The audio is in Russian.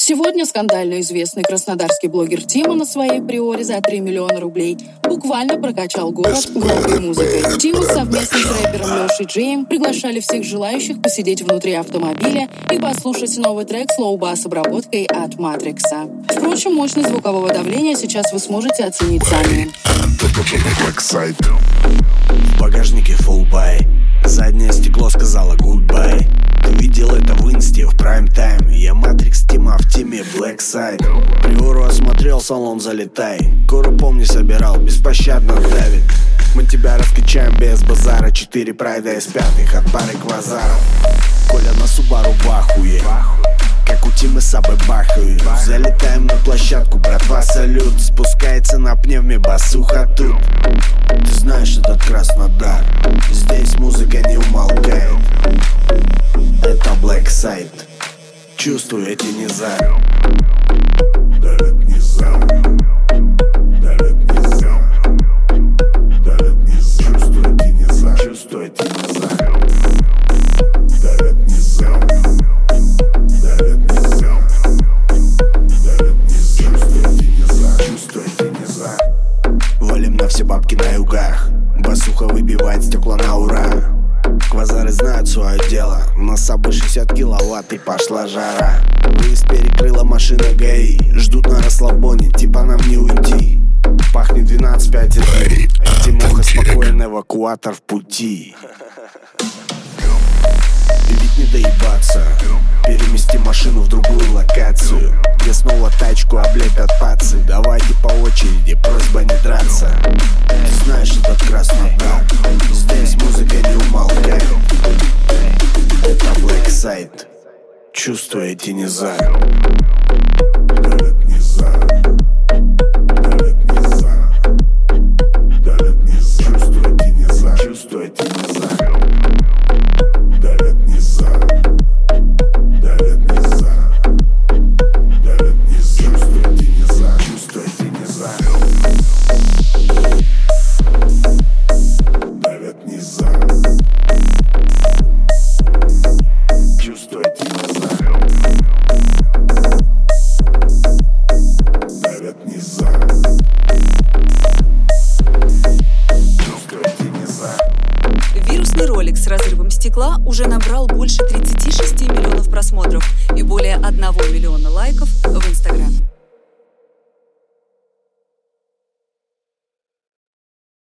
Сегодня скандально известный краснодарский блогер Тима на своей приоре за 3 миллиона рублей буквально прокачал город громкой музыкой. Тиму совместно с рэпером Лешей Джеем приглашали всех желающих посидеть внутри автомобиля и послушать новый трек с лоу-бас обработкой от Матрикса. Впрочем, мощность звукового давления сейчас вы сможете оценить сами. В багажнике фулл-бай, заднее стекло сказала гудбай. Ты видел это в инсте в прайм-тайм. Я Матрикс, Тима в теме Blackside. Приору осмотрел, салон залетай. Гору помни собирал, беспощадно давит. Мы тебя раскачаем без базара. 4 прайда из 5 от пары квазаров. Коля на Субару бахуе, как у Тимы Сабы бахаю. Залетаем на площадку, братва, салют. Спускается на пневме басуха тут. Ты знаешь этот Краснодар, здесь музыка не умолкает. Это Blackside, чувствую эти низа. Давят низа, давят низа, давят низа. Чувствую эти низа, чувствую эти низа. Давят низа, давят низа, давят низа. Чувствую эти низа, чувствую эти низа. Валим на все бабки на югах, басуха выбивает стекла на ура. Квазары знают свое дело, на Сабы 60 киловатт и пошла жара. Выезд перекрыла машина ГАИ, ждут на расслабоне, типа нам не уйти. Пахнет 12-5 Тимоха спокоен, эвакуатор в пути. И ведь не доебаться, перемести машину в другую локацию, где снова тачку облепят пацы. Давайте по очереди, просьба не драться. Ты знаешь этот Краснодар, здесь музыка не умолкает. Это Blackside, чувствую эти низа. Давят низа, давят низа, давят низа. Чувствую эти низа, чувствую эти низа. Давят низа, давят низа, давят низа. Чувствую эти низа, чувствую эти низа. Давят низа, чувствую эти низа. Давят низа, чувствую эти низа. Вирусный ролик с разрывом стекла уже набрал больше 36 миллионов просмотров и более 1 миллиона лайков в Инстаграме.